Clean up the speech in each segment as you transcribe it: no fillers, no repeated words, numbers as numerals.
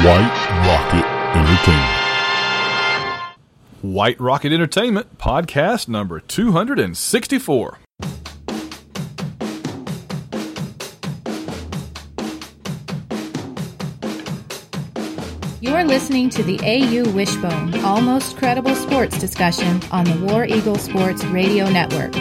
White Rocket Entertainment. White Rocket Entertainment, podcast number 264. You're listening to the AU Wishbone, almost credible sports discussion on the War Eagle Sports Radio Network.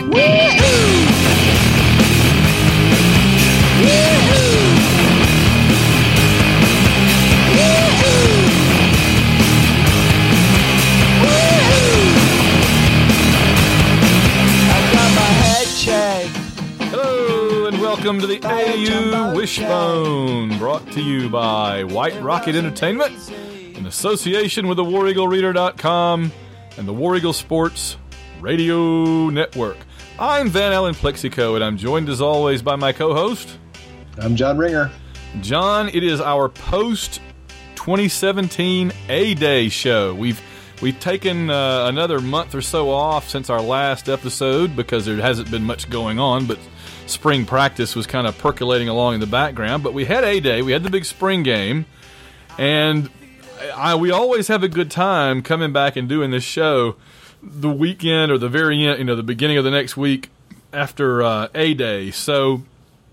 Hello and welcome to the AU Wishbone, brought to you by White Rocket Entertainment in association with the WarEagleReader.com and the War Eagle Sports Radio Network. I'm Van Allen Plexico, and I'm joined as always by my co-host. I'm John Ringer. John, it is our post-2017 A-Day show. We've taken another month or so off since our last episode because there hasn't been much going on, but spring practice was kind of percolating along in the background. But we had A-Day, we had the big spring game, and we always have a good time coming back and doing this show the weekend or the very end, the beginning of the next week after A-Day. So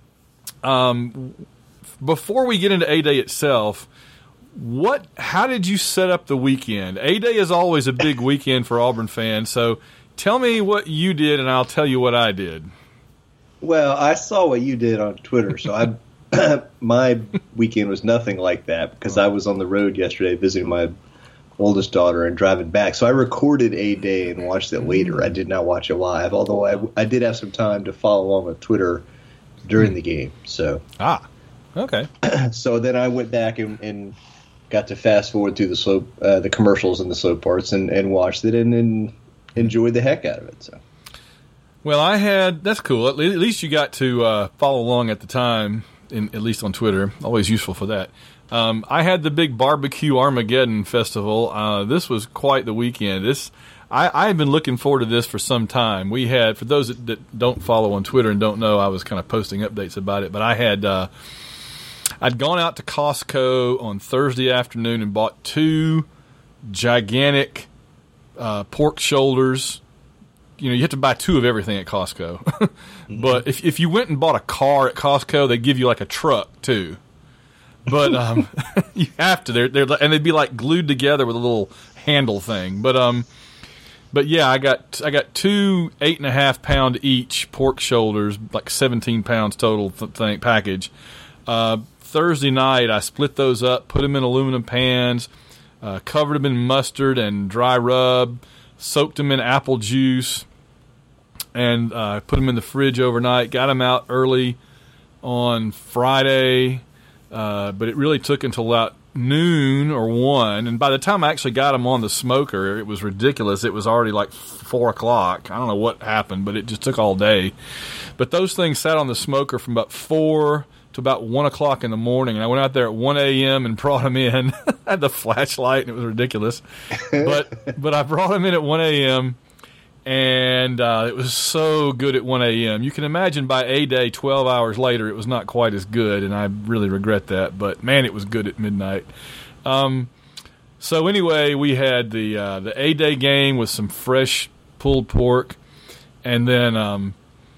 before we get into A-Day itself, how did you set up the weekend? A-Day is always a big weekend for Auburn fans, so tell me what you did and I'll tell you what I did. Well, I saw what you did on Twitter, so my weekend was nothing like that because I was on the road yesterday visiting my oldest daughter and driving back. So I recorded A-Day and watched it later. I did not watch it live, although I did have some time to follow along on Twitter during the game. So okay. So then I went back and got to fast forward through the commercials and the slow parts and watched it and enjoyed the heck out of it. So. Well, that's cool. At least you got to follow along at the time, at least on Twitter. Always useful for that. I had the big barbecue Armageddon festival. This was quite the weekend. I've been looking forward to this for some time. We had, for those that don't follow on Twitter and don't know, I was kind of posting updates about it, but I'd gone out to Costco on Thursday afternoon and bought two gigantic pork shoulders. You have to buy two of everything at Costco. But if you went and bought a car at Costco, they give you like a truck too. But you have to. And they'd be like glued together with a little handle thing. But yeah, I got two 8.5 pound each pork shoulders, like 17 pounds total package. Thursday night, I split those up, put them in aluminum pans, covered them in mustard and dry rub, soaked them in apple juice, and put them in the fridge overnight. Got them out early on Friday, but it really took until about noon or 1. And by the time I actually got them on the smoker, it was ridiculous. It was already like 4 o'clock. I don't know what happened, but it just took all day. But those things sat on the smoker from about 4 to about 1 o'clock in the morning, and I went out there at 1 a.m. and brought them in. I had the flashlight, and it was ridiculous. But I brought them in at 1 a.m., and it was so good at 1 a.m. You can imagine by A-Day, 12 hours later, it was not quite as good, and I really regret that. But, man, it was good at midnight. So anyway, we had the A-Day game with some fresh pulled pork, and then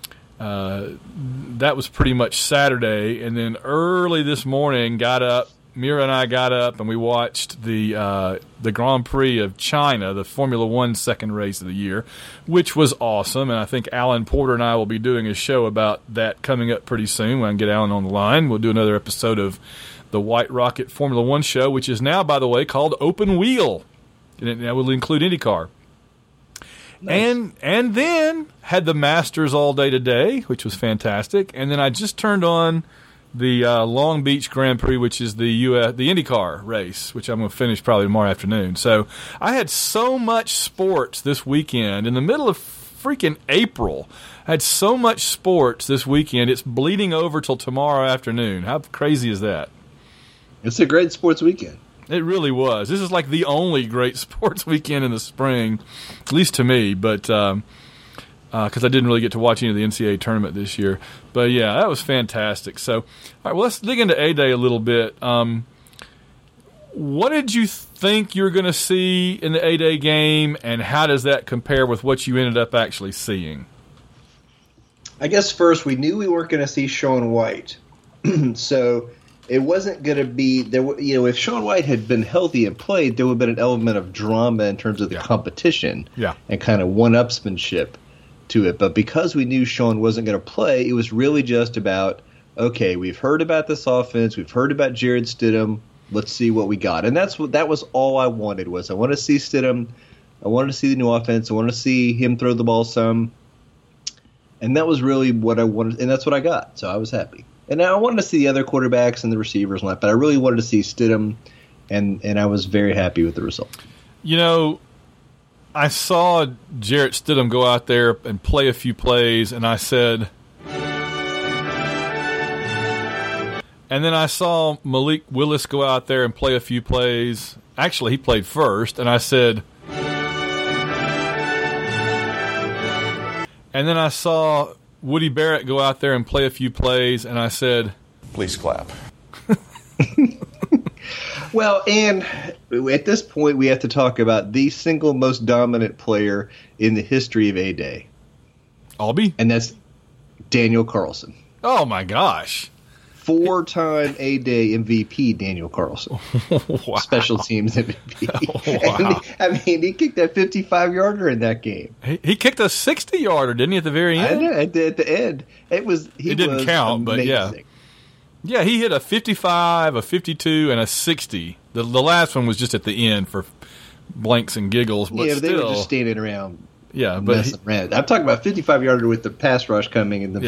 that was pretty much Saturday. And then early this morning, Mira and I got up and we watched the Grand Prix of China, the Formula One second race of the year, which was awesome. And I think Alan Porter and I will be doing a show about that coming up pretty soon. When I get Alan on the line, we'll do another episode of the White Rocket Formula One show, which is now, by the way, called Open Wheel. And it will include IndyCar. Nice. And then had the Masters all day today, which was fantastic. And then I just turned on the Long Beach Grand Prix, which is the IndyCar race, which I'm going to finish probably tomorrow afternoon. So I had so much sports this weekend in the middle of freaking April. I had so much sports this weekend. It's bleeding over till tomorrow afternoon. How crazy is that? It's a great sports weekend. It really was. This is like the only great sports weekend in the spring, at least to me, but because I didn't really get to watch any of the NCAA tournament this year. But, yeah, that was fantastic. So, all right, well, let's dig into A-Day a little bit. What did you think you were going to see in the A-Day game, and how does that compare with what you ended up actually seeing? I guess first we knew we weren't going to see Sean White, so it wasn't going to be there. If Sean White had been healthy and played, there would have been an element of drama in terms of the competition, and kind of one-upsmanship to it. But because we knew Sean wasn't going to play, it was really just about, okay, we've heard about this offense, we've heard about Jarrett Stidham. Let's see what we got. And that was all I wanted. I wanted to see Stidham. I wanted to see the new offense. I wanted to see him throw the ball some. And that was really what I wanted, and that's what I got. So I was happy. And I wanted to see the other quarterbacks and the receivers and that, but I really wanted to see Stidham, and I was very happy with the result. I saw Jarrett Stidham go out there and play a few plays, and I said, and then I saw Malik Willis go out there and play a few plays. Actually, he played first, and I said, and then I saw Woody Barrett go out there and play a few plays, and I said, please clap. Well, and at this point, we have to talk about the single most dominant player in the history of A-Day. Albie? And that's Daniel Carlson. Oh, my gosh. 4-time A-Day MVP, Daniel Carlson. Wow. Special teams MVP. Wow. And he kicked that 55-yarder in that game. He kicked a 60-yarder, didn't he, at the very end? I know, at the end. It didn't count, amazing. But yeah. Yeah, he hit a 55, a 52, and a 60. The last one was just at the end for blanks and giggles. But they were just standing around. Yeah, but around. I'm talking about 55-yarder with the pass rush coming in.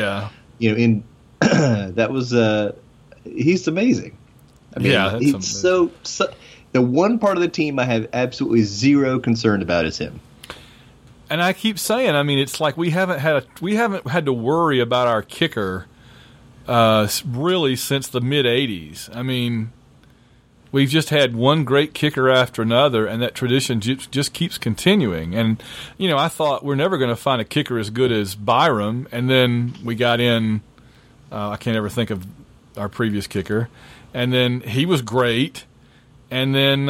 That was he's amazing. I mean, he's so the one part of the team I have absolutely zero concern about is him. And I keep saying, I mean, it's like we haven't had to worry about our kicker really since the mid '80s. I mean, we've just had one great kicker after another, and that tradition just keeps continuing. And I thought we're never going to find a kicker as good as Byram, and then we got in. I can't ever think of our previous kicker, and then he was great, and then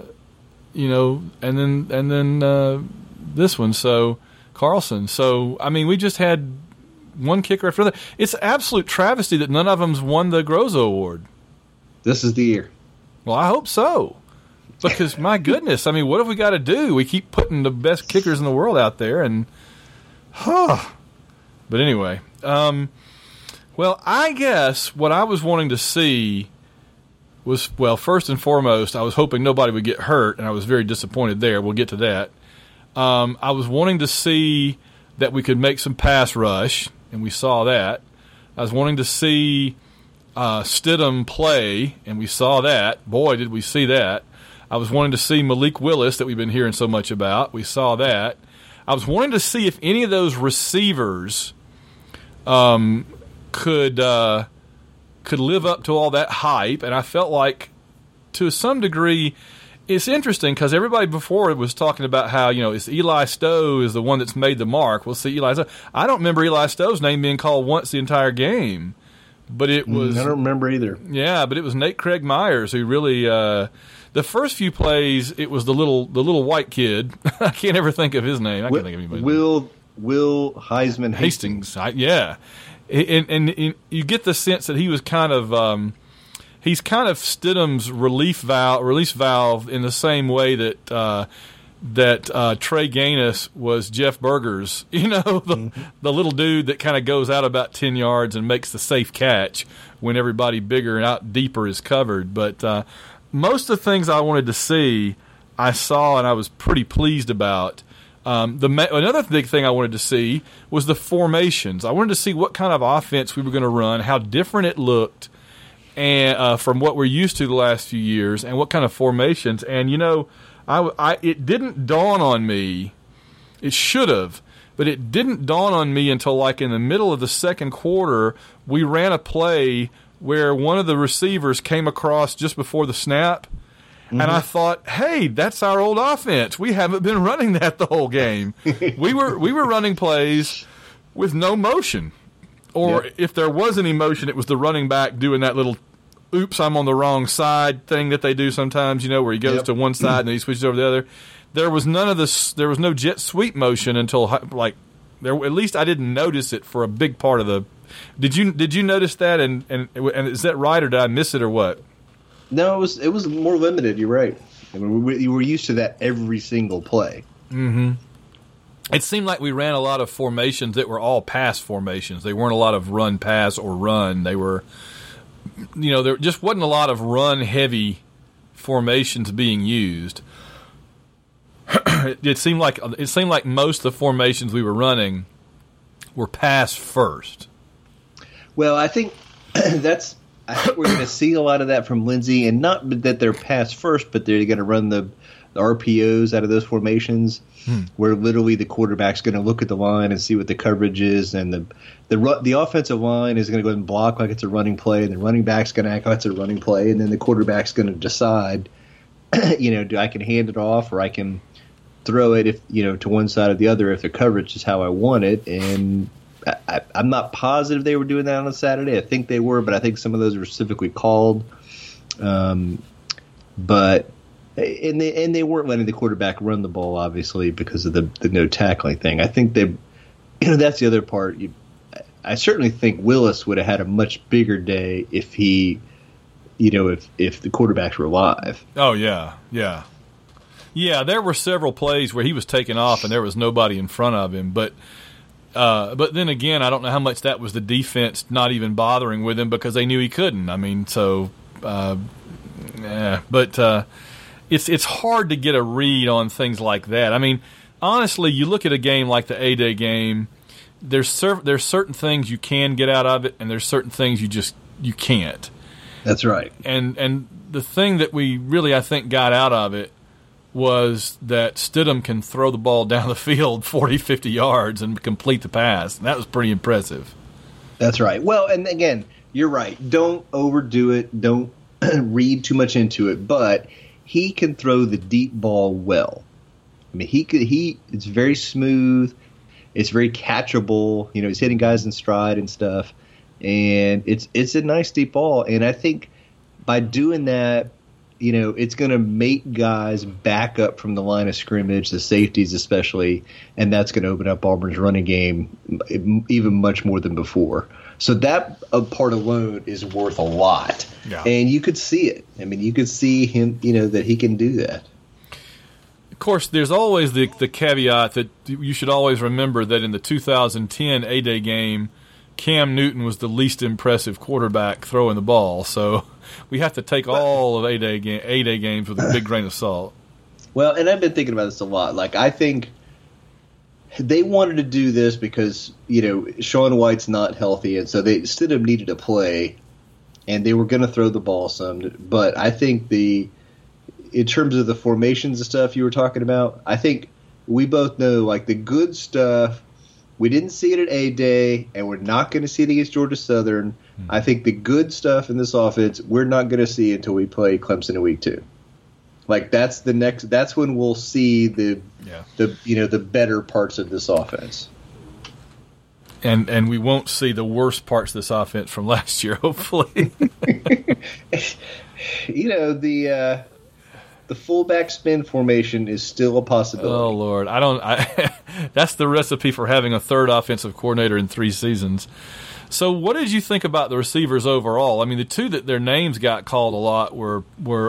and then this one, so Carlson. So I mean, we just had one kicker after another. It's an absolute travesty that none of them's won the Groza Award. This is the year. Well, I hope so, because my goodness, I mean, what have we got to do? We keep putting the best kickers in the world out there, and but anyway. Well, I guess what I was wanting to see was, well, first and foremost, I was hoping nobody would get hurt, and I was very disappointed there. We'll get to that. I was wanting to see that we could make some pass rush, and we saw that. I was wanting to see Stidham play, and we saw that. Boy, did we see that. I was wanting to see Malik Willis that we've been hearing so much about. We saw that. I was wanting to see if any of those receivers could live up to all that hype, and I felt like to some degree it's interesting because everybody before it was talking about how it's Eli Stowe is the one that's made the mark. We'll see Eli Stowe. I don't remember Eli Stowe's name being called once the entire game, but it was I don't remember either. Yeah, but it was Nate Craig Myers who really the first few plays it was the little white kid. I can't ever think of his name. I can't think of anybody's name. Will Heisman Hastings. Yeah. And you get the sense that he was kind of he's kind of Stidham's release valve in the same way that Trey Gaines was Jeff Berger's. The little dude that kind of goes out about 10 yards and makes the safe catch when everybody bigger and out deeper is covered. But most of the things I wanted to see, I saw and I was pretty pleased about. Another big thing I wanted to see was the formations. I wanted to see what kind of offense we were going to run, how different it looked, and from what we're used to the last few years, and what kind of formations. And it didn't dawn on me. It should have, but it didn't dawn on me until like in the middle of the second quarter. We ran a play where one of the receivers came across just before the snap. And I thought, hey, that's our old offense. We haven't been running that the whole game. we were running plays with no motion. Or if there was any motion, it was the running back doing that little oops, I'm on the wrong side thing that they do sometimes, where he goes to one side and then he switches over to the other. There was none of this. There was no jet sweep motion until there. At least I didn't notice it for a big part of the. Did you notice that? And is that right, or did I miss it, or what? No, it was more limited. You're right. I mean, you were used to that every single play. Mm-hmm. It seemed like we ran a lot of formations that were all pass formations. They weren't a lot of run, pass, or run. They were, there just wasn't a lot of run-heavy formations being used. It seemed like most of the formations we were running were pass first. Well, I think we're going to see a lot of that from Lindsey, and not that they're pass first, but they're going to run the RPOs out of those formations, where literally the quarterback's going to look at the line and see what the coverage is, and the offensive line is going to go and block like it's a running play, and the running back's going to act like it's a running play, and then the quarterback's going to decide, do I can hand it off or I can throw it to one side or the other if the coverage is how I want it. And I'm not positive they were doing that on a Saturday. I think they were, but I think some of those were specifically called. But they weren't letting the quarterback run the ball, obviously, because of the no tackling thing. I think that's the other part. I certainly think Willis would have had a much bigger day if he, if the quarterbacks were alive. Oh yeah. Yeah, there were several plays where he was taken off and there was nobody in front of him. But then again, I don't know how much that was the defense not even bothering with him because they knew he couldn't. I mean, so but it's hard to get a read on things like that. I mean, honestly, you look at a game like the A-Day game. There's certain things you can get out of it, and there's certain things you can't. That's right. And the thing that we really, I think, got out of it was that Stidham can throw the ball down the field 40, 50 yards and complete the pass. And that was pretty impressive. That's right. Well, and again, you're right. Don't overdo it. Don't read too much into it. But he can throw the deep ball well. I mean, it's very smooth. It's very catchable. He's hitting guys in stride and stuff. And it's a nice deep ball. And I think by doing that, it's going to make guys back up from the line of scrimmage, the safeties especially, and that's going to open up Auburn's running game even much more than before. So that part alone is worth a lot. Yeah. And you could see it. I mean, you could see him, that he can do that. Of course, there's always the caveat that you should always remember that in the 2010 A-Day game, Cam Newton was the least impressive quarterback throwing the ball. So we have to take all of A-Day games with a big grain of salt. Well, and I've been thinking about this a lot. Like, I think they wanted to do this because, Sean White's not healthy, and so they Stidham needed to play, and they were going to throw the ball some. But I think in terms of the formations and stuff you were talking about, I think we both know, like, the good stuff, we didn't see it at A-Day, and we're not going to see it against Georgia Southern. I think the good stuff in this offense we're not going to see until we play Clemson in week 2. Like, that's when we'll see the better parts of this offense. And we won't see the worst parts of this offense from last year, hopefully. The fullback spin formation is still a possibility. Oh Lord, that's the recipe for having a third offensive coordinator in 3 seasons. So, what did you think about the receivers overall? I mean, the two that their names got called a lot were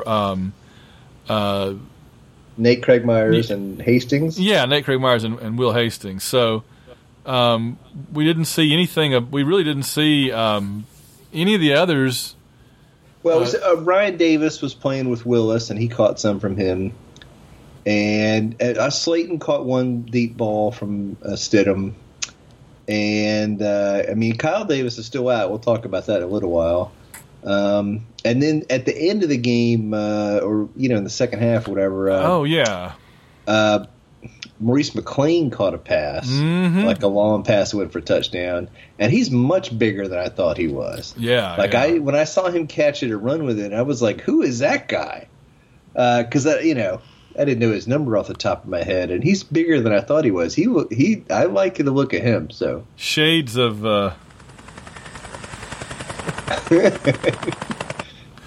Nate Craig Myers and Hastings. Yeah, Nate Craig Myers and Will Hastings. So, we didn't see anything. We really didn't see any of the others. Well, Ryan Davis was playing with Willis, and he caught some from him. And Slayton caught one deep ball from Stidham. And, Kyle Davis is still out. We'll talk about that in a little while. And then at the end of the game, in the second half or whatever. Maurice McLean caught a pass, like a long pass that went for a touchdown, and he's much bigger than I thought he was. Yeah, when I saw him catch it or run with it, I was like, "Who is that guy?" Because I didn't know his number off the top of my head, and he's bigger than I thought he was. I like the look at him. So shades of.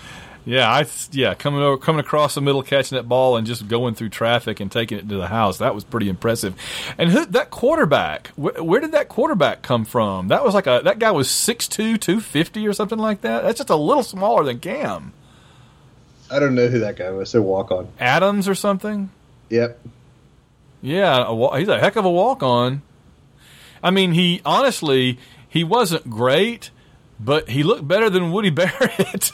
coming across the middle, catching that ball, and just going through traffic and taking it to the house. That was pretty impressive. And that quarterback, where did that quarterback come from? That was that guy was 6'2", 250 or something like that. That's just a little smaller than Cam. I don't know who that guy was. A walk-on. Adams or something? Yep. Yeah, he's a heck of a walk-on. I mean, he wasn't great, but he looked better than Woody Barrett.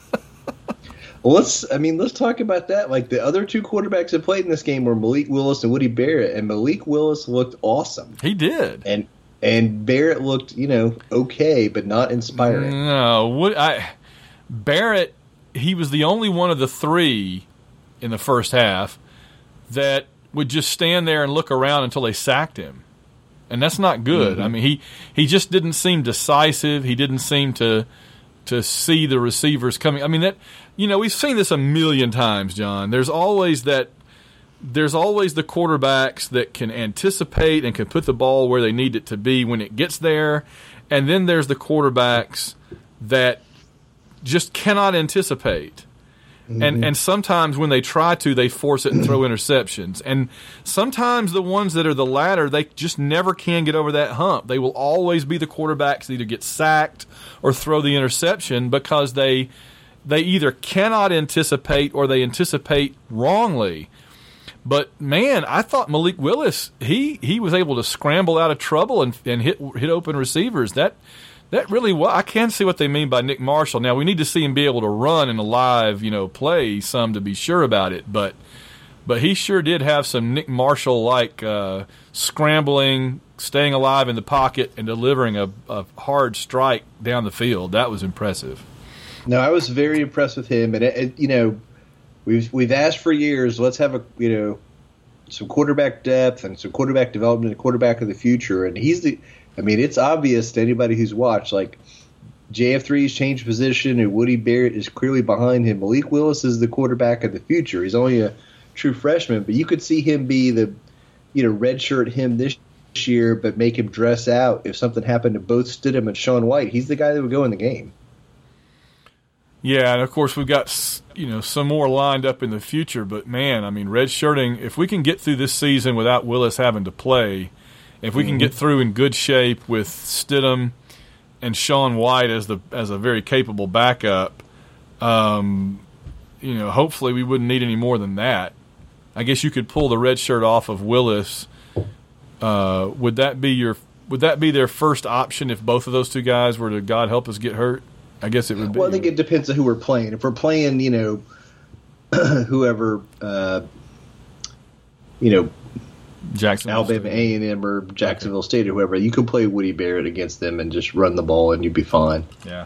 Well, let's talk about that. Like, the other two quarterbacks that played in this game were Malik Willis and Woody Barrett, and Malik Willis looked awesome. He did. And Barrett looked, okay, but not inspiring. No, Barrett, he was the only one of the three in the first half that would just stand there and look around until they sacked him. And that's not good. Mm-hmm. I mean, he just didn't seem decisive. He didn't seem to see the receivers coming. I mean, we've seen this a million times, John. There's always the quarterbacks that can anticipate and can put the ball where they need it to be when it gets there. And then there's the quarterbacks that just cannot anticipate. Mm-hmm. And sometimes when they try to, they force it and throw interceptions. And sometimes the ones that are the latter, they just never can get over that hump. They will always be the quarterbacks that either get sacked or throw the interception because they either cannot anticipate or they anticipate wrongly. But, man, I thought Malik Willis, he was able to scramble out of trouble and hit open receivers. That really was. I can't see what they mean by Nick Marshall. Now, we need to see him be able to run in a live, play some to be sure about it. But he sure did have some Nick Marshall-like scrambling, staying alive in the pocket, and delivering a hard strike down the field. That was impressive. No, I was very impressed with him. And, we've asked for years, let's have some quarterback depth and some quarterback development, a quarterback of the future. And it's obvious to anybody who's watched, like, JF3's changed position and Woody Barrett is clearly behind him. Malik Willis is the quarterback of the future. He's only a true freshman, but you could see him be the, redshirt him this year, but make him dress out if something happened to both Stidham and Sean White. He's the guy that would go in the game. Yeah, and of course we've got, some more lined up in the future, but man, I mean, redshirting, if we can get through this season without Willis having to play, if we can get through in good shape with Stidham and Sean White as a very capable backup, hopefully we wouldn't need any more than that. I guess you could pull the red shirt off of Willis. Would that be their first option if both of those two guys were to, God help us, get hurt? I guess it would be. Well, I think it depends on who we're playing. If we're playing, whoever, Alabama A&M or Jacksonville State or whoever, you could play Woody Barrett against them and just run the ball and you'd be fine. Yeah.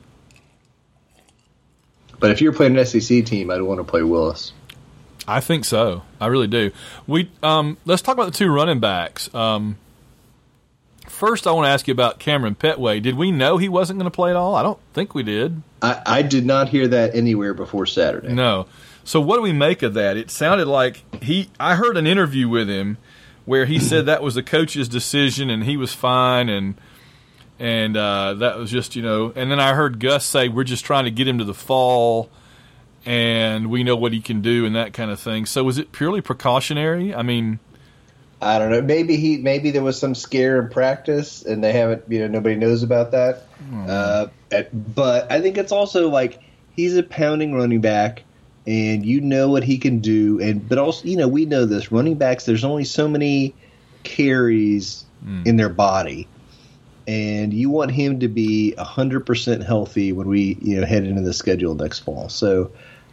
But if you're playing an SEC team, I'd want to play Willis. I think so. I really do. Let's talk about the two running backs. First, I want to ask you about Cameron Petway. Did we know he wasn't going to play at all? I don't think we did. I did not hear that anywhere before Saturday. No. So what do we make of that? It sounded like I heard an interview with him where he said that was the coach's decision and he was fine and that was just, and then I heard Gus say we're just trying to get him to the fall and we know what he can do and that kind of thing. So was it purely precautionary? I mean, I don't know. Maybe there was some scare in practice, and they haven't. Nobody knows about that. But I think it's also like he's a pounding running back, and you know what he can do. But also, we know this running backs. There's only so many carries in their body, and you want him to be 100% healthy when we head into the schedule next fall. So,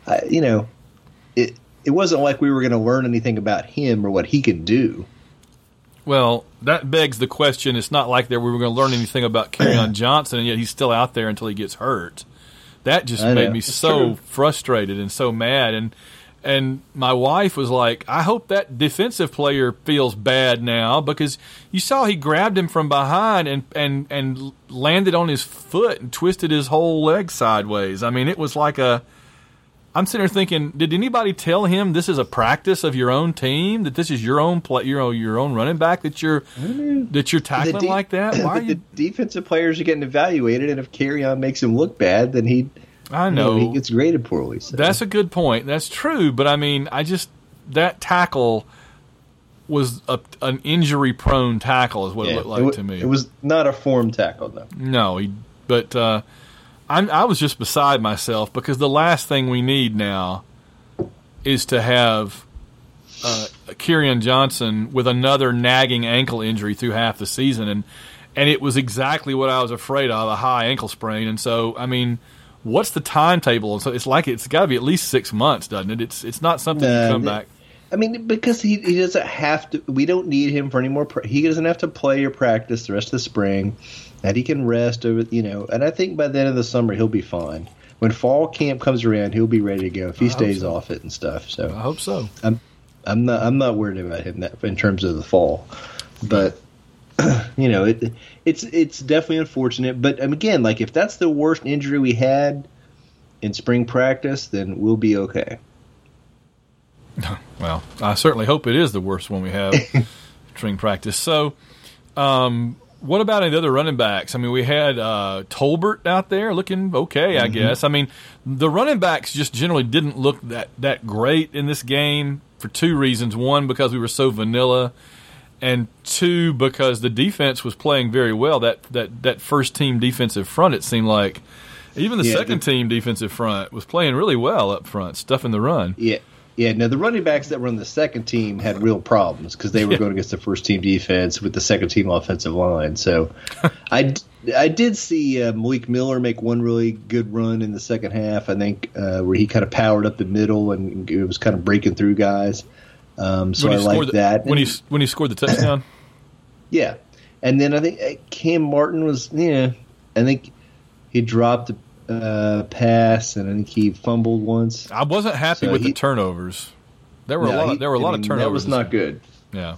it wasn't like we were going to learn anything about him or what he could do. Well, that begs the question. It's not like we were going to learn anything about Kerryon Johnson, and yet he's still out there until he gets hurt. That just made me so frustrated and so mad. And my wife was like, I hope that defensive player feels bad now because you saw he grabbed him from behind and landed on his foot and twisted his whole leg sideways. I mean, it was like I'm sitting there thinking, did anybody tell him this is a practice of your own team? That this is your own your own running back that you're tackling like that? Why are you? The defensive players are getting evaluated, and if Kerryon makes him look bad, then I know. He gets graded poorly. So. That's a good point. That's true, but I mean, that tackle was an injury-prone tackle is what it looked like to me. It was not a form tackle, though. No, but I was just beside myself because the last thing we need now is to have Kerryon Johnson with another nagging ankle injury through half the season, and it was exactly what I was afraid of, a high ankle sprain. And so, I mean, what's the timetable? So it's got to be at least 6 months, doesn't it? It's not something you come back. I mean, because he doesn't have to. We don't need him for any more. He doesn't have to play or practice the rest of the spring, and he can rest over. And I think by the end of the summer he'll be fine. When fall camp comes around, he'll be ready to go if he stays off it and stuff. So I hope so. I'm not worried about him in terms of the fall, but it's definitely unfortunate. But again, like if that's the worst injury we had in spring practice, then we'll be okay. Well, I certainly hope it is the worst one we have spring practice. So, what about any other running backs? I mean, we had Tolbert out there looking okay, I guess. I mean, the running backs just generally didn't look that great in this game for two reasons. One, because we were so vanilla, and two, because the defense was playing very well. That first-team defensive front, it seemed like. Even the second-team defensive front was playing really well up front, stuffing the run. Yeah. Yeah, no, the running backs that were on the second team had real problems because they were going against the first team defense with the second team offensive line. So I did see Malik Miller make one really good run in the second half, I think, where he kind of powered up the middle and it was kind of breaking through guys. So I like that. When he scored the touchdown? Yeah. And then I think Cam Martin was, I think he dropped pass, and I think he fumbled once. I wasn't happy with the turnovers. There were a lot of turnovers. That was not good. Yeah.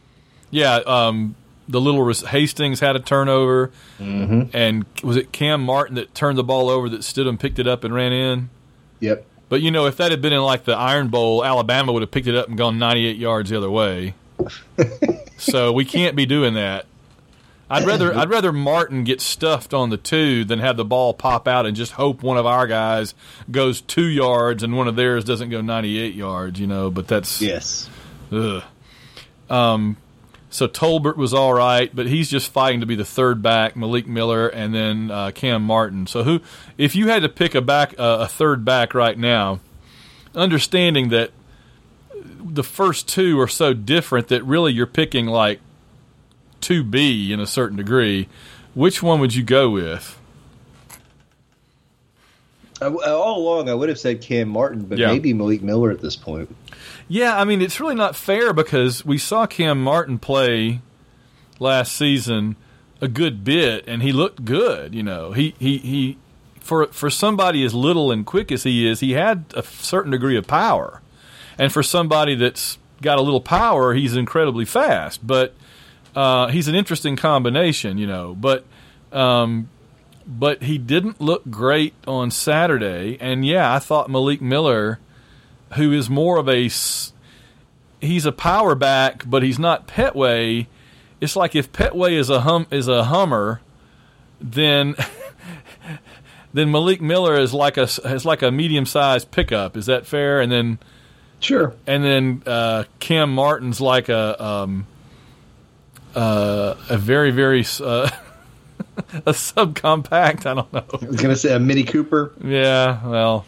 The little Hastings had a turnover, and was it Cam Martin that turned the ball over that Stidham picked it up and ran in? Yep. But if that had been in like the Iron Bowl, Alabama would have picked it up and gone 98 yards the other way. So we can't be doing that. I'd rather Martin get stuffed on the 2 than have the ball pop out and just hope one of our guys goes 2 yards and one of theirs doesn't go 98 yards, But that's ugh. So Tolbert was all right, but he's just fighting to be the third back. Malik Miller and then Cam Martin. So if you had to pick a third back right now, understanding that the first two are so different that really you're picking like 2B in a certain degree, which one would you go with? All along, I would have said Cam Martin, but maybe Malik Miller at this point. Yeah, I mean, it's really not fair because we saw Cam Martin play last season a good bit, and he looked good. He for somebody as little and quick as he is, he had a certain degree of power, and for somebody that's got a little power, he's incredibly fast, but. He's an interesting combination, but he didn't look great on Saturday. And I thought Malik Miller, who is more of he's a power back, but he's not Petway. It's like if Petway is a Hummer, then Malik Miller is like a medium-sized pickup. Is that fair? And then sure. And then Cam Martin's like a very, very a subcompact. I don't know. I was going to say a Mini Cooper. Yeah, well.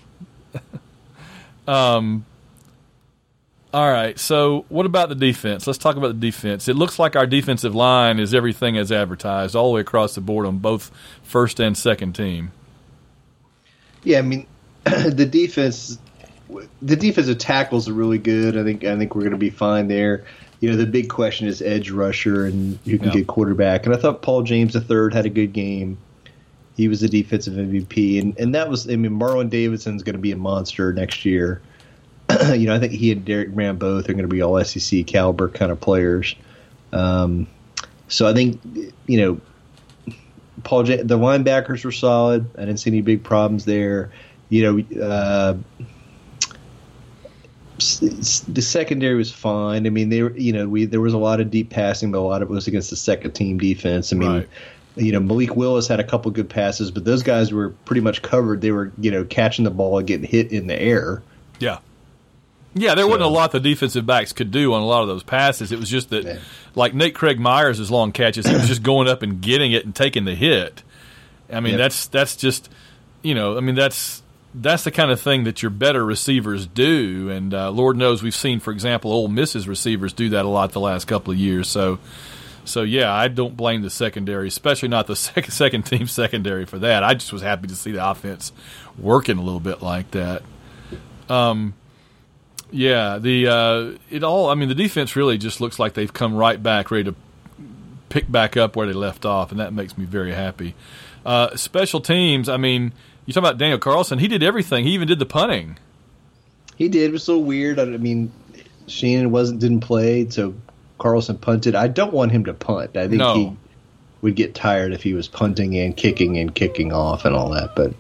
All right, so what about the defense? Let's talk about the defense. It looks like our defensive line is everything as advertised, all the way across the board on both first and second team. Yeah, I mean, the defensive tackles are really good. I think we're going to be fine there. The big question is edge rusher and who can get quarterback. And I thought Paul James III had a good game. He was the defensive MVP. And that was, Marlon Davidson's going to be a monster next year. I think he and Derek Brown both are going to be all SEC caliber kind of players. So I think, the linebackers were solid. I didn't see any big problems there. The secondary was fine. I mean, there was a lot of deep passing, but a lot of it was against the second team defense. I mean, Malik Willis had a couple good passes, but those guys were pretty much covered. They were, catching the ball and getting hit in the air. Yeah. Yeah, there wasn't a lot the defensive backs could do on a lot of those passes. It was just that, like Nate Craig Myers' long catches, he was just going up and getting it and taking the hit. I mean, that's just, that's the kind of thing that your better receivers do. And Lord knows we've seen, for example, Ole Miss's receivers do that a lot the last couple of years. So yeah, I don't blame the secondary, especially not the second team secondary for that. I just was happy to see the offense working a little bit like that. Yeah, the defense really just looks like they've come right back, ready to pick back up where they left off, and that makes me very happy. Special teams, I mean, you talk about Daniel Carlson, he did everything. He even did the punting. He did. It was a little weird. I mean, Shannon didn't play, so Carlson punted. I don't want him to punt. I think he would get tired if he was punting and kicking off and all that. But,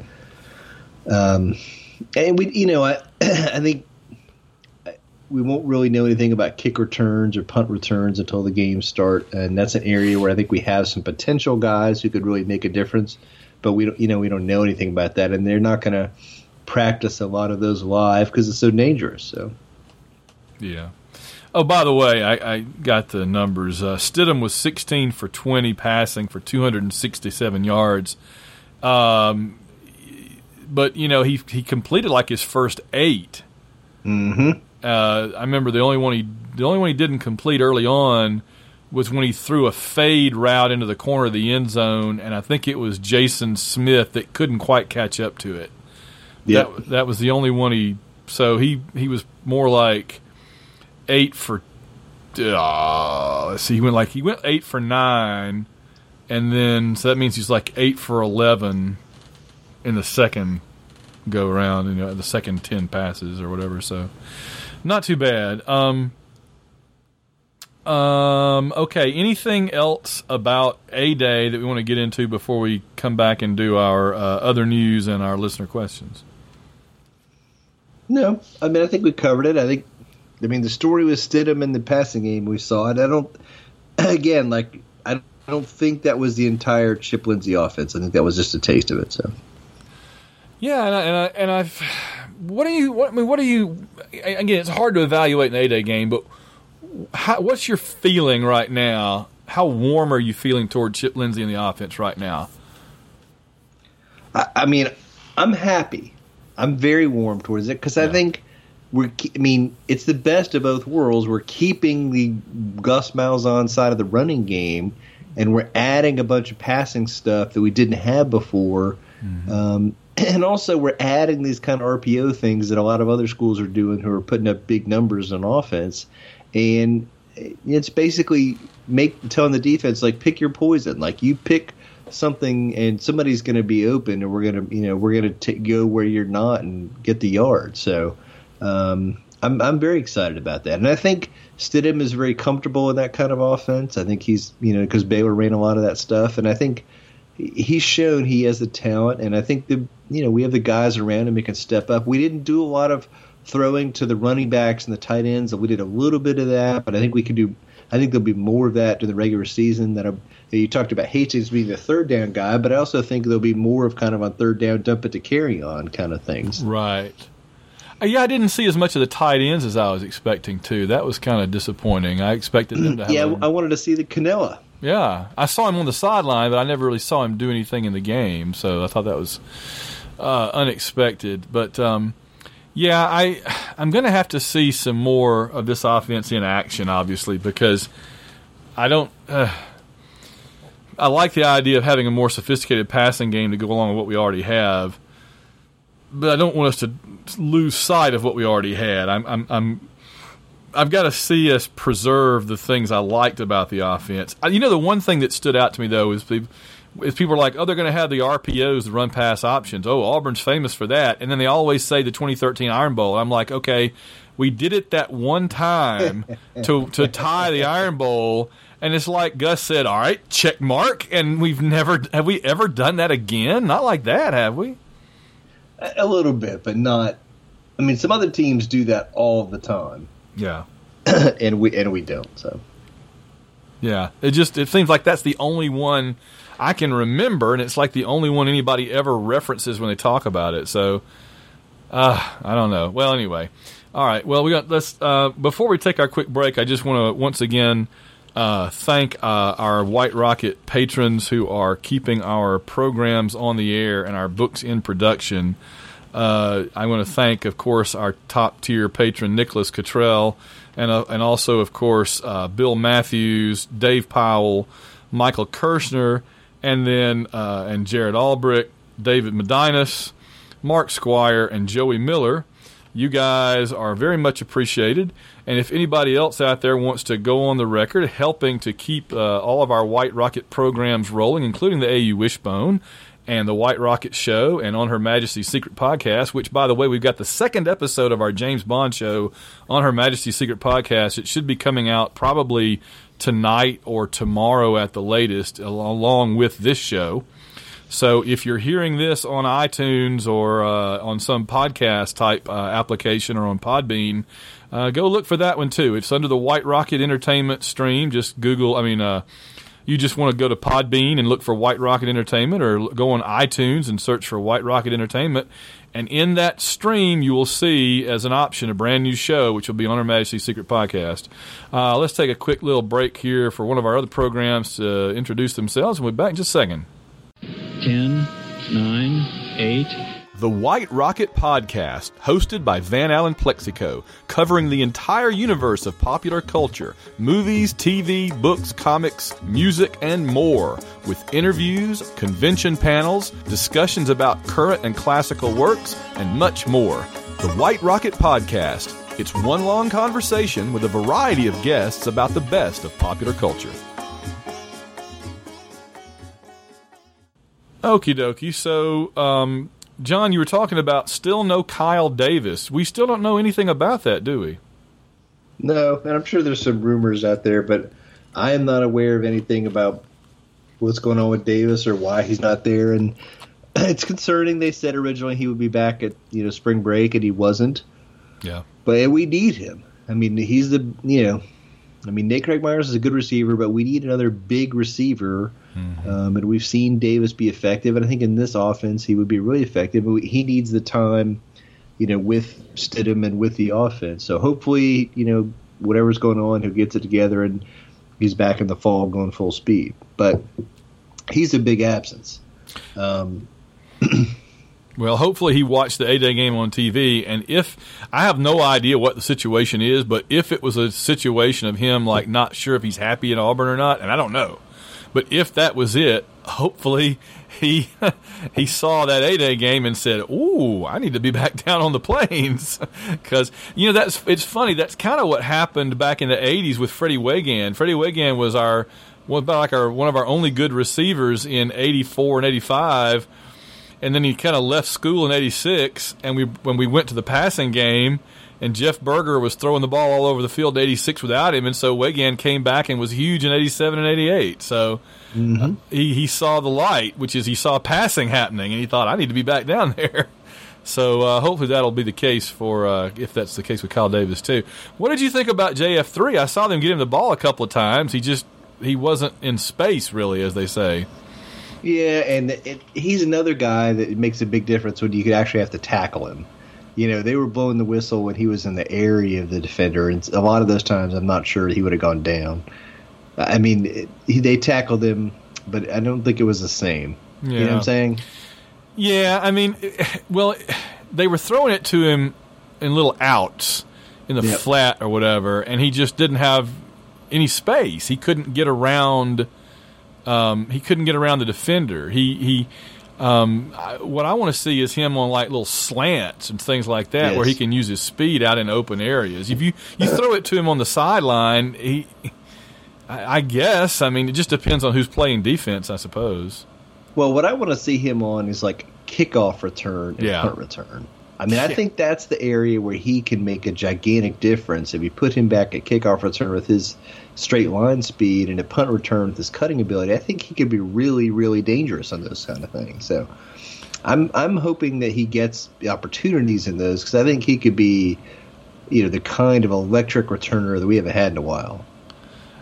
and we, I think we won't really know anything about kick returns or punt returns until the games start, and that's an area where I think we have some potential guys who could really make a difference. But we don't know anything about that, and they're not going to practice a lot of those live because it's so dangerous. So, yeah. Oh, by the way, I got the numbers. Stidham was 16 for 20 passing for 267 yards. But he completed like his first 8. Mm-hmm. I remember the only one he didn't complete early on was when he threw a fade route into the corner of the end zone, and I think it was Jason Smith that couldn't quite catch up to it. Yep. That was the only one he was more like 8 for let's see, he went 8 for 9, and then so that means he's like 8 for 11 in the second go around, the second 10 passes or whatever, so not too bad. Okay, anything else about A-Day that we want to get into before we come back and do our other news and our listener questions? No, I mean, I think we covered it. I mean, the story was Stidham in the passing game. We saw it. I don't think that was the entire Chip Lindsey offense. I think that was just a taste of it. So, yeah, what do you? Again, it's hard to evaluate an A-Day game, but what's your feeling right now? How warm are you feeling toward Chip Lindsey and the offense right now? I mean, I'm happy. I'm very warm towards it because I think it's the best of both worlds. We're keeping the Gus Malzahn side of the running game, and we're adding a bunch of passing stuff that we didn't have before. Mm-hmm. And also we're adding these kind of RPO things that a lot of other schools are doing who are putting up big numbers on offense. And it's basically telling the defense, like, pick your poison. Like, you pick something and somebody's going to be open, and we're going to go where you're not and get the yard. So I'm very excited about that. And I think Stidham is very comfortable in that kind of offense. I think he's, because Baylor ran a lot of that stuff. And I think he's shown he has the talent. And I think we have the guys around him who can step up. We didn't do a lot of throwing to the running backs and the tight ends. We did a little bit of that, but I think we could do. I think there'll be more of that during the regular season. You talked about Hastings being the third down guy, but I also think there'll be more of kind of on third down, dump it to carry on kind of things. Right. Yeah, I didn't see as much of the tight ends as I was expecting to. That was kind of disappointing. I expected them to have. I wanted to see the Canella. Yeah, I saw him on the sideline, but I never really saw him do anything in the game. So I thought that was unexpected, but. Yeah, I'm going to have to see some more of this offense in action, obviously, because I don't. I like the idea of having a more sophisticated passing game to go along with what we already have, but I don't want us to lose sight of what we already had. I've got to see us preserve the things I liked about the offense. The one thing that stood out to me though is people are like, oh, they're going to have the RPOs, the run-pass options. Oh, Auburn's famous for that. And then they always say the 2013 Iron Bowl. I'm like, okay, we did it that one time to tie the Iron Bowl. And it's like Gus said, all right, check mark. And have we ever done that again? Not like that, have we? A little bit, but not. I mean, some other teams do that all the time. Yeah. and we don't, so. Yeah, it seems like that's the only one I can remember, and it's like the only one anybody ever references when they talk about it. So, I don't know. Well, anyway, all right. Well, let's before we take our quick break, I just want to once again thank our White Rocket patrons who are keeping our programs on the air and our books in production. I want to thank, of course, our top tier patron Nicholas Cottrell, and also, of course, Bill Matthews, Dave Powell, Michael Kirshner, and then and Jared Albrick, David Medinas, Mark Squire, and Joey Miller. You guys are very much appreciated. And if anybody else out there wants to go on the record helping to keep all of our White Rocket programs rolling, including the AU Wishbone and the White Rocket Show and On Her Majesty's Secret Podcast, which, by the way, we've got the second episode of our James Bond show on Her Majesty's Secret Podcast. It should be coming out probably tonight or tomorrow at the latest, along with this show. So if you're hearing this on iTunes or on some podcast type application or on Podbean, go look for that one too. It's under the White Rocket Entertainment stream. Just Google, you just want to go to Podbean and look for White Rocket Entertainment, or go on iTunes and search for White Rocket Entertainment. And in that stream, you will see as an option a brand new show, which will be on Her Majesty's Secret Podcast. Let's take a quick little break here for one of our other programs to introduce themselves, and we'll be back in just a second. 10, 9, 8... The White Rocket Podcast, hosted by Van Allen Plexico, covering the entire universe of popular culture, movies, TV, books, comics, music, and more, with interviews, convention panels, discussions about current and classical works, and much more. The White Rocket Podcast. It's one long conversation with a variety of guests about the best of popular culture. Okie dokie. So, John, you were talking about still no Kyle Davis. We still don't know anything about that, do we? No, and I'm sure there's some rumors out there, but I am not aware of anything about what's going on with Davis or why he's not there. And it's concerning. They said originally he would be back at spring break, and he wasn't. Yeah. But we need him. I mean, he's Nate Craig Myers is a good receiver, but we need another big receiver. Mm-hmm. And we've seen Davis be effective, and I think in this offense he would be really effective. But he needs the time, with Stidham and with the offense. So hopefully, whatever's going on, he'll get it together and he's back in the fall going full speed. But he's a big absence. Well, hopefully he watched the A-Day game on TV, and if I have no idea what the situation is, but if it was a situation of him not sure if he's happy in Auburn or not, and I don't know, but if that was it, hopefully he saw that A-Day game and said, "Ooh, I need to be back down on the plains," because it's funny. That's kind of what happened back in the '80s with Freddie Weigand. Freddie Weigand was one of our only good receivers in '84 and '85. And then he kind of left school in '86, and when we went to the passing game, and Jeff Berger was throwing the ball all over the field in '86 without him, and so Weigand came back and was huge in '87 and '88. So he saw the light, which is he saw passing happening, and he thought, I need to be back down there. So hopefully that'll be the case for if that's the case with Kyle Davis too. What did you think about JF3? I saw them get him the ball a couple of times. He wasn't in space really, as they say. Yeah, and he's another guy that makes a big difference when you could actually have to tackle him. They were blowing the whistle when he was in the area of the defender, and a lot of those times I'm not sure he would have gone down. I mean, they tackled him, but I don't think it was the same. Yeah. You know what I'm saying? Yeah, I mean, well, they were throwing it to him in little outs in the flat or whatever, and he just didn't have any space. He couldn't get around. The defender. What I want to see is him on little slants and things like that, where he can use his speed out in open areas. If you throw it to him on the sideline, I guess. I mean, it just depends on who's playing defense, I suppose. Well, what I want to see him on is kickoff return and punt return. I mean, I think that's the area where he can make a gigantic difference. If you put him back at kickoff return with his straight line speed and a punt return with his cutting ability, I think he could be really, really dangerous on those kind of things. So I'm hoping that he gets the opportunities in those, because I think he could be, the kind of electric returner that we haven't had in a while.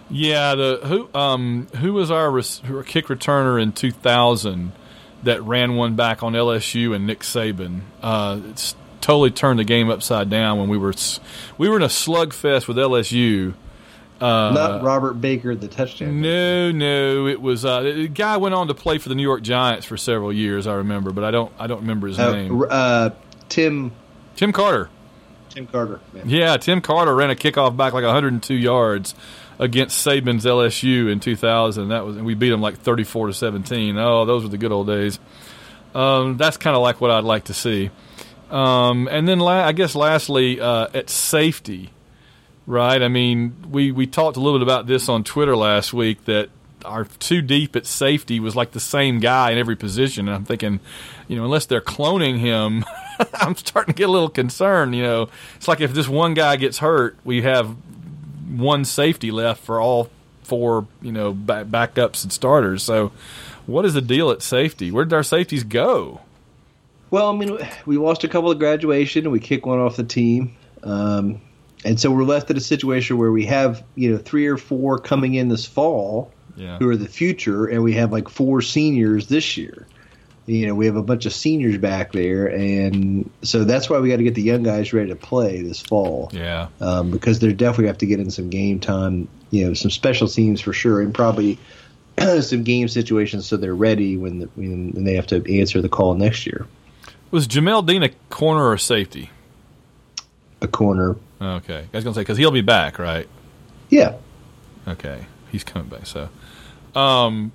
Yeah, who was our kick returner in 2000 that ran one back on LSU and Nick Saban? It's totally turned the game upside down when we were in a slugfest with LSU. Not Robert Baker, the touchdown. No, it was the guy went on to play for the New York Giants for several years. I remember, but I don't remember his name. Tim Carter. Tim Carter. Yeah, Tim Carter ran a kickoff back like 102 yards against Saban's LSU in 2000. And we beat them like 34-17. Oh, those were the good old days. That's kind of like what I'd like to see. And then I guess lastly, at safety, right? I mean, we talked a little bit about this on Twitter last week, that our too deep at safety was like the same guy in every position. And I'm thinking, unless they're cloning him, I'm starting to get a little concerned. It's like if this one guy gets hurt, we have one safety left for all four, backups and starters. So what is the deal at safety? Where did our safeties go? Well, I mean, we lost a couple at graduation, and we kicked one off the team. And so we're left in a situation where we have, 3 or 4 coming in this fall who are the future, and we have like 4 seniors this year. We have a bunch of seniors back there, and so that's why we got to get the young guys ready to play this fall. Yeah. Because they definitely have to get in some game time, some special teams for sure, and probably some game situations so they're ready when they have to answer the call next year. Was Jamel Dean a corner or safety? A corner. Okay. I was going to say, because he'll be back, right? Yeah. Okay. He's coming back, so. Well,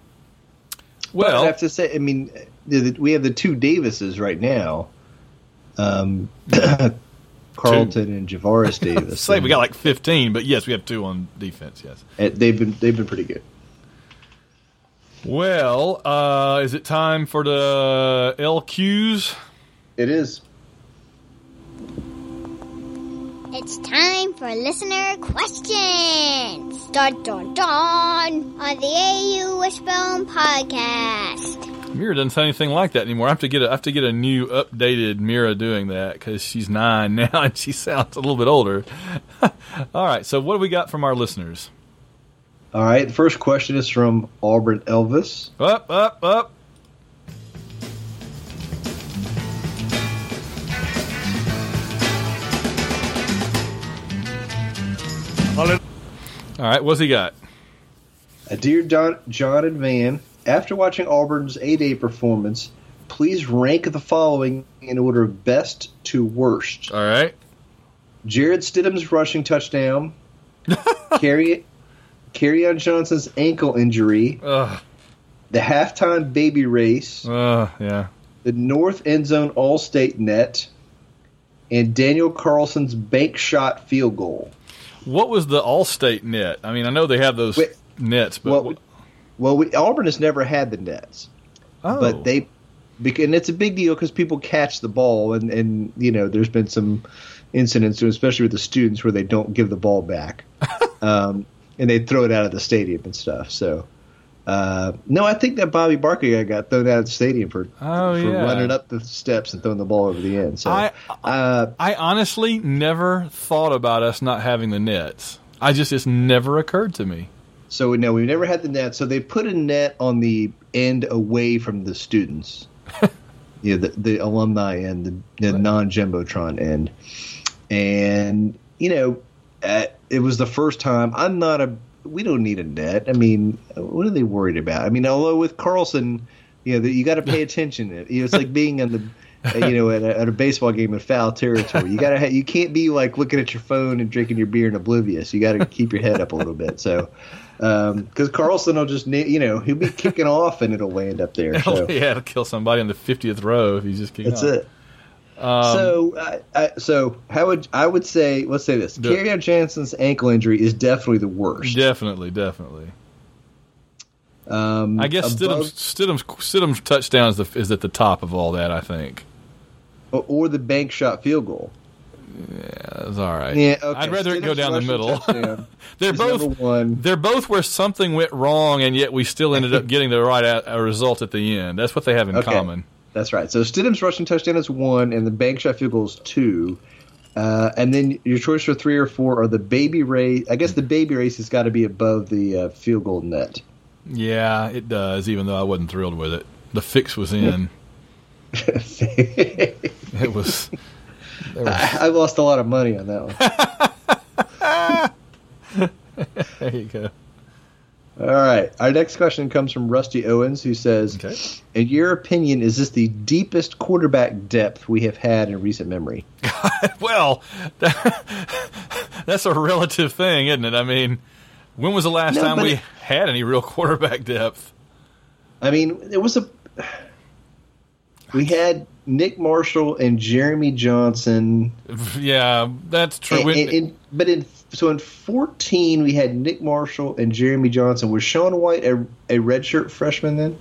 I have to say, I mean, we have the 2 Davises right now, Carlton and Javaris Davis. Say we got like 15, but yes, we have 2 on defense. Yes, they've been pretty good. Well, is it time for the LQs? It is. It's time for listener questions. Dun dun dun on the AU Wishbone podcast. Mira doesn't sound anything like that anymore. I have to get a new updated Mira doing that because she's 9 now and she sounds a little bit older. All right, so what do we got from our listeners? All right, the first question is from Auburn Elvis. Up. All right, what's he got? Dear John and Van, after watching Auburn's A-Day performance, please rank the following in order of best to worst. All right. Jared Stidham's rushing touchdown. Kerryon Johnson's ankle injury. Ugh. The halftime baby race. Yeah. The north end zone all-state net. And Daniel Carlson's bank shot field goal. What was the all-state net? I mean, I know they have those nets, but Auburn has never had the nets. Oh. But and it's a big deal because people catch the ball, and there's been some incidents, especially with the students, where they don't give the ball back, and they throw it out of the stadium and stuff. So, no, I think that Bobby Barker guy got thrown out of the stadium for running up the steps and throwing the ball over the end. So, I honestly never thought about us not having the nets. It's never occurred to me. So, no, we've never had the net. So they put a net on the end away from the students, the alumni end, the non-Jumbotron end. And, it was the first time. We don't need a net. I mean, what are they worried about? I mean, although with Carlson, you got to pay attention. It's like being on the, at a baseball game in foul territory. You can't be like looking at your phone and drinking your beer and oblivious. You got to keep your head up a little bit. So, because Carlson will just, he'll be kicking off and it'll land up there. So. It'll kill somebody in the 50th row if he's just kicking off. That's it. So I would say, let's say this: Kerryon Johnson's ankle injury is definitely the worst. Definitely. I guess Stidham's touchdown is at the top of all that. I think, or the bank shot field goal. Yeah, that's all right. Yeah, okay. I'd rather it go down the middle. They're both where something went wrong, and yet we still ended up getting the right result at the end. That's what they have in common. That's right. So Stidham's rushing touchdown is 1, and the bank shot field goal is 2. And then your choice for 3 or 4 are the baby race. I guess the baby race has got to be above the field goal net. Yeah, it does, even though I wasn't thrilled with it. The fix was in. It was... I lost a lot of money on that one. There you go. All right. Our next question comes from Rusty Owens, who says, okay. In your opinion, is this the deepest quarterback depth we have had in recent memory? Well, that's a relative thing, isn't it? I mean, when was the last time we had any real quarterback depth? I mean, we had Nick Marshall and Jeremy Johnson. Yeah, that's true. So in 2014, we had Nick Marshall and Jeremy Johnson. Was Sean White a redshirt freshman then?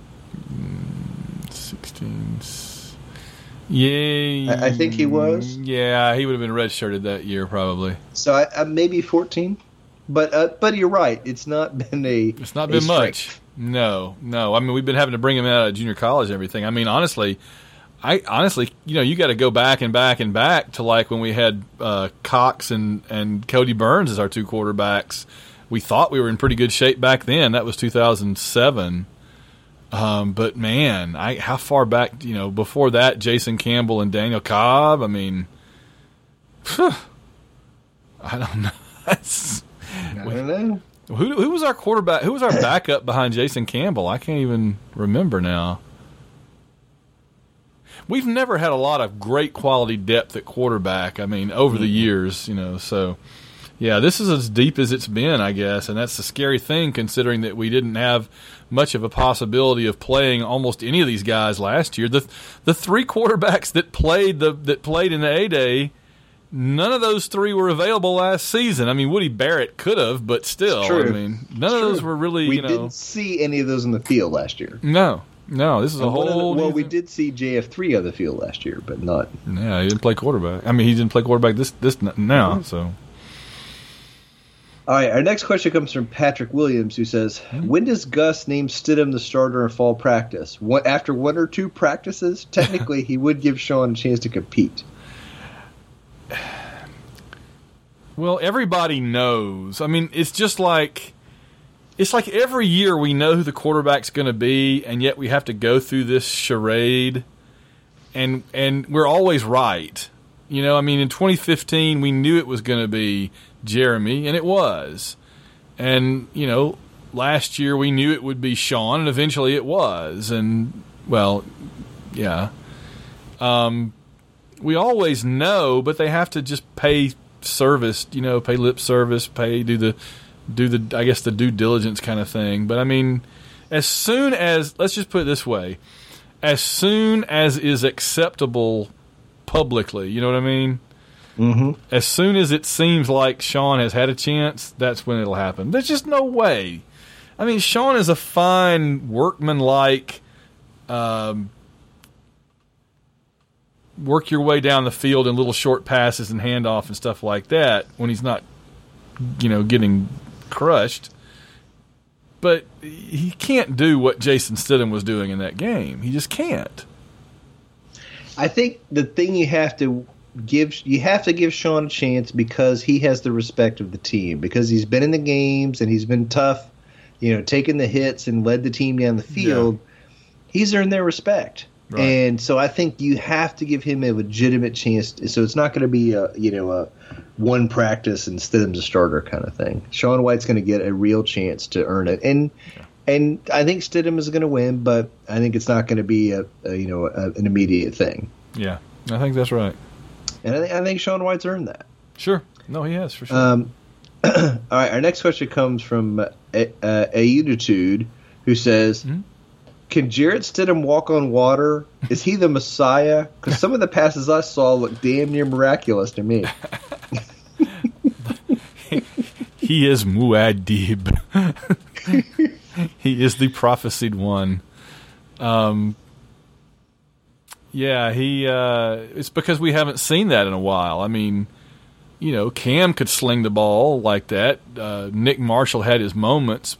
16. Yeah, I think he was. Yeah, he would have been redshirted that year probably. So maybe 14, but you're right. It's not been It's not been much. No. I mean, we've been having to bring him out of junior college and everything. I mean, honestly, you got to go back to like when we had Cox and Cody Burns as our 2 quarterbacks. We thought we were in pretty good shape back then. That was 2007. But man, how far back? Before that, Jason Campbell and Daniel Cobb. I mean, I don't know. I don't know. Who was our quarterback? Who was our backup behind Jason Campbell? I can't even remember now. We've never had a lot of great quality depth at quarterback. I mean, over the years, so yeah, this is as deep as it's been, I guess, and that's the scary thing considering that we didn't have much of a possibility of playing almost any of these guys last year. The 3 quarterbacks that played in the A-Day, none of those 3 were available last season. I mean, Woody Barrett could have, but still, I mean, none of those were really. We didn't see any of those in the field last year. No, this is a whole... Well, we did see JF3 on the field last year, but not... Yeah, he didn't play quarterback. I mean, he didn't play quarterback this now, so... All right, our next question comes from Patrick Williams, who says, when does Gus name Stidham the starter in fall practice? After 1 or 2 practices? Technically, he would give Sean a chance to compete. Well, everybody knows. I mean, it's just like... It's like every year we know who the quarterback's going to be, and yet we have to go through this charade, and we're always right. I mean, in 2015, we knew it was going to be Jeremy, and it was. And, last year we knew it would be Sean, and eventually it was. And, well, yeah. We always know, but they have to just pay service, pay lip service, do the I guess the due diligence kind of thing. But I mean, as soon as, let's just put it this way, as soon as is acceptable publicly, you know what I mean? Mm-hmm. As soon as it seems like Sean has had a chance, that's when it'll happen. There's just no way. I mean, Sean is a fine workman-like, work your way down the field in little short passes and handoff and stuff like that when he's not, getting crushed, but he can't do what Jason Stidham was doing in that game. He just can't. I think the thing you have to give Sean a chance because he has the respect of the team, because he's been in the games and he's been tough, taking the hits and led the team down the field. Yeah. He's earned their respect. Right. And so I think you have to give him a legitimate chance. So it's not going to be a one practice and Stidham's a starter kind of thing. Sean White's going to get a real chance to earn it, and I think Stidham is going to win, but I think it's not going to be an immediate thing. Yeah, I think that's right. And I think Sean White's earned that. Sure, no, he has for sure. All right, our next question comes from Auditude, who says. Mm-hmm. Can Jarrett Stidham walk on water? Is he the Messiah? Because some of the passes I saw look damn near miraculous to me. He is Muad'Dib. He is the prophesied one. Yeah, it's because we haven't seen that in a while. I mean, Cam could sling the ball like that. Nick Marshall had his moments.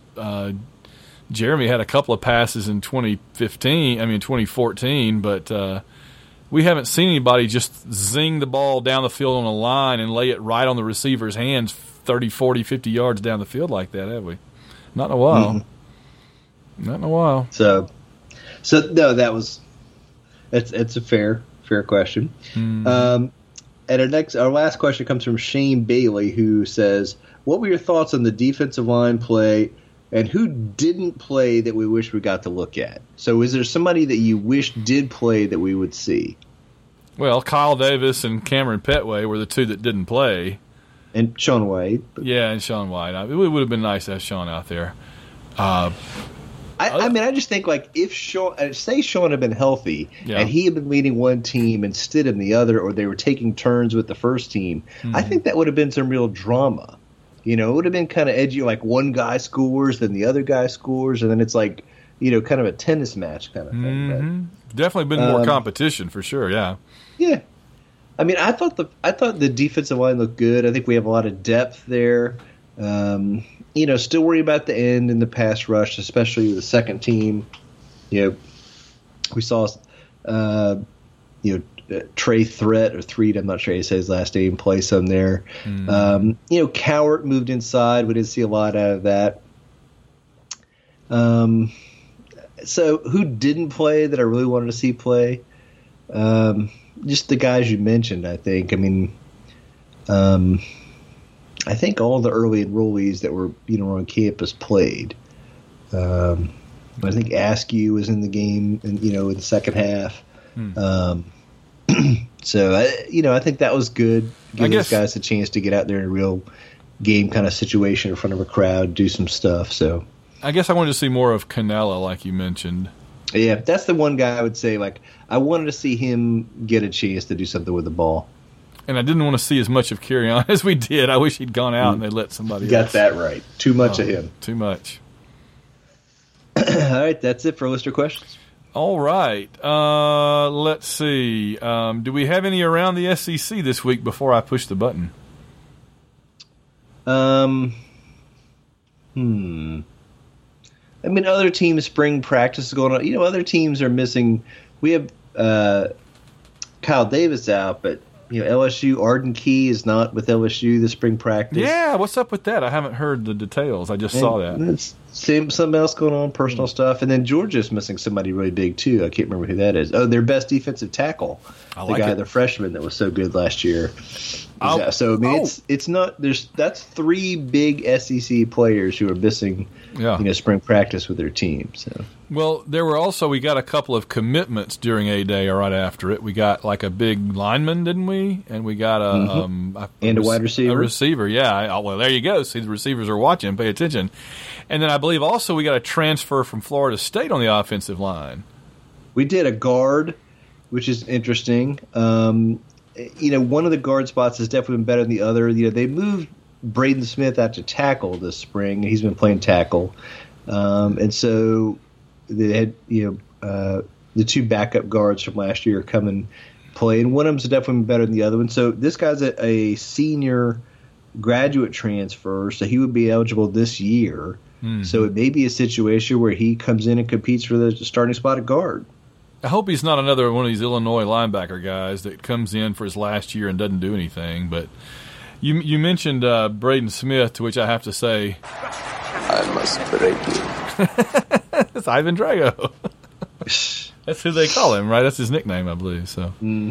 Jeremy had a couple of passes in 2014, but we haven't seen anybody just zing the ball down the field on a line and lay it right on the receiver's hands 30, 40, 50 yards down the field like that, have we? Not in a while. Mm-hmm. Not in a while. So no, it's a fair question. Mm. And our last question comes from Shane Bailey, who says, "What were your thoughts on the defensive line play, and who didn't play that we wish we got to look at?" So, is there somebody that you wish did play that we would see? Well, Kyle Davis and Cameron Petway were the two that didn't play. And Sean White. Yeah, and Sean White. It would have been nice to have Sean out there. I just think, like, if Sean had been healthy and he had been leading one team and Stidham the other, or they were taking turns with the first team, I think that would have been some real drama. It would have been kind of edgy, like one guy scores, then the other guy scores, and then it's like, kind of a tennis match kind of thing. Mm-hmm. Definitely been more competition for sure. Yeah. Yeah. I mean, I thought the defensive line looked good. I think we have a lot of depth there. Still worry about the end in the pass rush, especially with the second team. We saw, Trey Threat or Threed, I'm not sure how you say his last name, play some there. Cowart moved inside. We didn't see a lot out of that. So who didn't play that I really wanted to see play? Just the guys you mentioned, I think. I mean, I think all the early enrollees that were, on campus played. I think Askew was in the game, in the second half. So I think that was good. Give those guys a chance to get out there in a real game kind of situation in front of a crowd, do some stuff. So I guess I wanted to see more of Canella, like you mentioned. Yeah, that's the one guy I would say, like, I wanted to see him get a chance to do something with the ball. And I didn't want to see as much of Kerryon as we did. I wish he'd gone out and they let somebody else. Got that right. Too much of him. Too much. All right, that's it for listener questions. All right. Let's see. Do we have any around the SEC this week before I push the button? I mean, other teams' spring practice is going on. Other teams are missing. We have Kyle Davis out, but LSU, Arden Key is not with LSU this spring practice. Yeah, what's up with that? I haven't heard the details. I just saw that. It's something else going on, personal stuff. And then Georgia's missing somebody really big, too. I can't remember who that is. Oh, their best defensive tackle. The freshman that was so good last year. So, I mean, it's not – that's three big SEC players who are missing, spring practice with their team. So. Well, we got a couple of commitments during A-Day or right after it. We got like a big lineman, didn't we? And we got and a wide receiver. A receiver, yeah. Well, there you go. See, the receivers are watching. Pay attention. And then I believe also we got a transfer from Florida State on the offensive line. We did a guard, which is interesting. One of the guard spots has definitely been better than the other. They moved Braden Smith out to tackle this spring. He's been playing tackle. And so they had, the two backup guards from last year come and play. And one of them's definitely been better than the other one. So this guy's a senior graduate transfer, so he would be eligible this year. Mm-hmm. So it may be a situation where he comes in and competes for the starting spot at guard. I hope he's not another one of these Illinois linebacker guys that comes in for his last year and doesn't do anything. But you mentioned Braden Smith, to which I have to say, I must break you. It's Ivan Drago. That's who they call him, right? That's his nickname, I believe. So,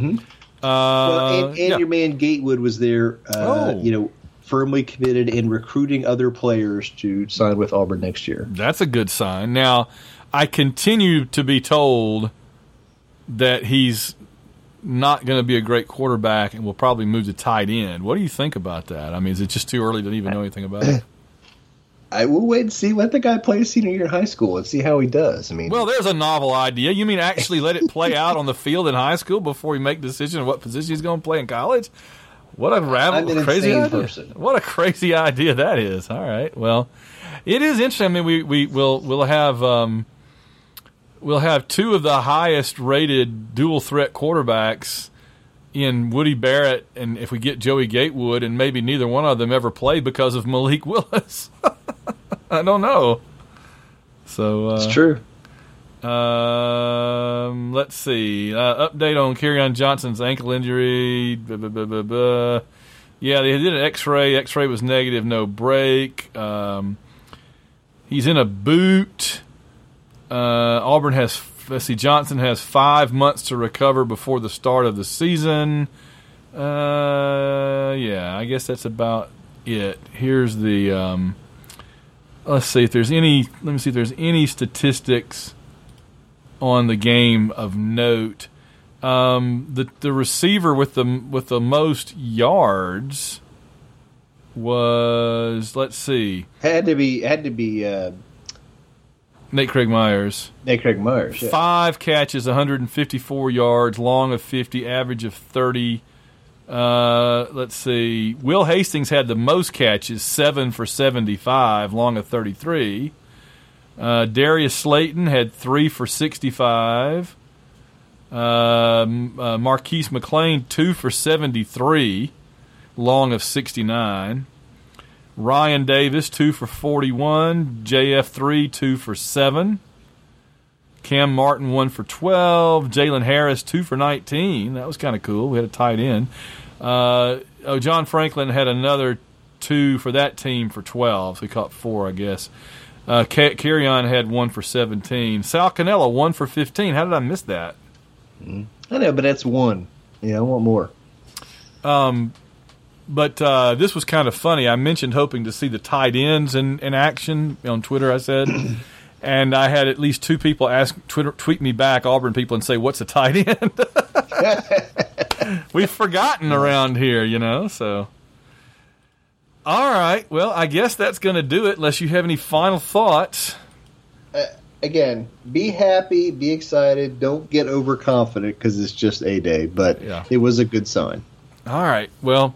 your man Gatewood was there. Firmly committed in recruiting other players to sign with Auburn next year. That's a good sign. Now, I continue to be told that he's not going to be a great quarterback and will probably move to tight end. What do you think about that? I mean, is it just too early to even know anything about it? I will wait and see. Let the guy play his senior year in high school and see how he does. I mean, well, there's a novel idea. You mean actually let it play out on the field in high school before we make a decision of what position he's going to play in college? What a crazy idea. Person. What a crazy idea that is. All right. Well, it is interesting. I mean, we'll have two of the highest rated dual threat quarterbacks in Woody Barrett, and if we get Joey Gatewood, and maybe neither one of them ever played because of Malik Willis. I don't know. So it's true. Let's see. Update on Kerryon Johnson's ankle injury. Yeah, they did an X-ray. X-ray was negative, no break. He's in a boot. Auburn has, Johnson has 5 months to recover before the start of the season. Yeah, I guess that's about it. Here's the, let's see if there's any statistics on the game of note. The receiver with the most yards was, let's see, had to be Nate Craig Myers. Yeah. 5 catches, 154 yards, long of 50, average of 30. Let's see, Will Hastings had the most catches, 7 for 75, long of 33. Darius Slayton had 3 for 65. Marquise McLean 2 for 73, long of 69. Ryan Davis 2 for 41. JF3 2 for 7. Cam Martin 1 for 12. Jalen Harris 2 for 19. That was kind of cool. We had a tight end. John Franklin had another 2 for that team for 12. So he caught 4, I guess. Kerryon had 1 for 17. Sal Cannella 1 for 15. How did I miss that? I know, but that's 1. Yeah, I want more. But this was kind of funny. I mentioned hoping to see the tight ends in action on Twitter, I said. And I had at least 2 people tweet me back, Auburn people, and say, "What's a tight end?" We've forgotten around here, so. All right. Well, I guess that's going to do it, unless you have any final thoughts. Again, be happy, be excited. Don't get overconfident because it's just a day, but It was a good sign. All right. Well,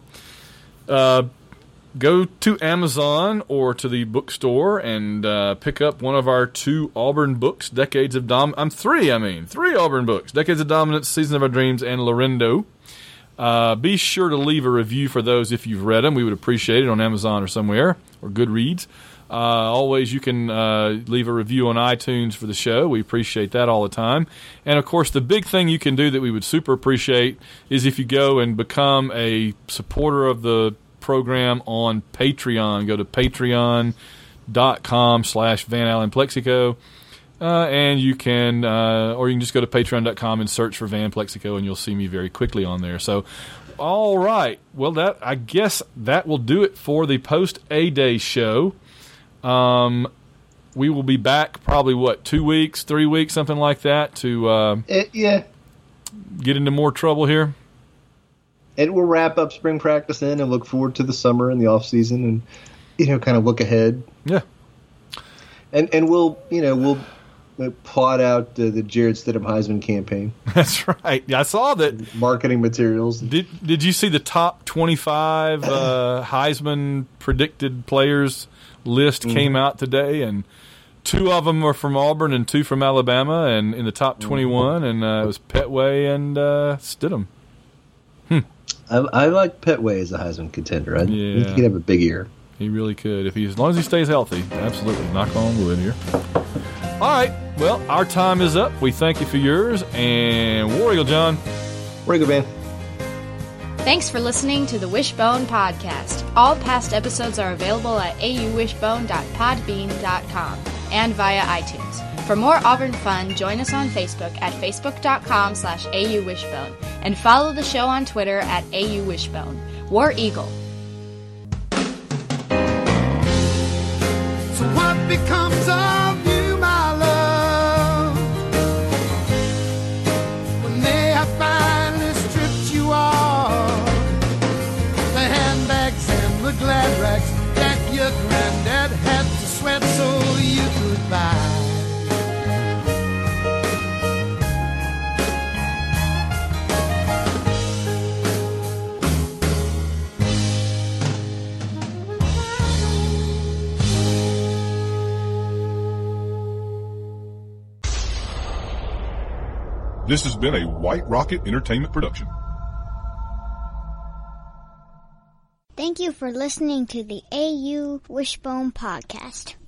go to Amazon or to the bookstore and pick up one of our 2 Auburn books, Decades of Dominance. 3 Auburn books, Decades of Dominance, Season of Our Dreams, and Lorendo. Be sure to leave a review for those if you've read them. We would appreciate it on Amazon or somewhere, or Goodreads. Always you can leave a review on iTunes for the show. We appreciate that all the time. And, of course, the big thing you can do that we would super appreciate is if you go and become a supporter of the program on Patreon. Go to patreon.com/Van Allen Plexico. And you can, or you can just go to patreon.com and search for Van Plexico, and you'll see me very quickly on there. So, all right. Well, I guess that will do it for the post A-Day show. We will be back probably, 2 weeks, 3 weeks, something like that, to get into more trouble here. And we'll wrap up spring practice and look forward to the summer and the off season, and kind of look ahead. Yeah. And we'll plot out the Jared Stidham Heisman campaign. That's right. Yeah, I saw that. Marketing materials. Did you see the top 25 Heisman predicted players list came out today, and 2 of them were from Auburn and 2 from Alabama, and in the top 21, and it was Petway and Stidham. I like Petway as a Heisman contender. I think he could have a big year. He really could, as long as he stays healthy. Absolutely. Knock on wood here. All right. Well, our time is up. We thank you for yours. And War Eagle John. War Eagle Van. Thanks for listening to the Wishbone Podcast. All past episodes are available at auwishbone.podbean.com and via iTunes. For more Auburn fun, join us on Facebook at facebook.com/AUWishbone and follow the show on Twitter at AUWishbone. War Eagle. So what becomes of you, my love, when they have finally stripped you off the handbags and the glad rags that your granddad had to sweat so you could buy? This has been a White Rocket Entertainment production. Thank you for listening to the AU Wishbone Podcast.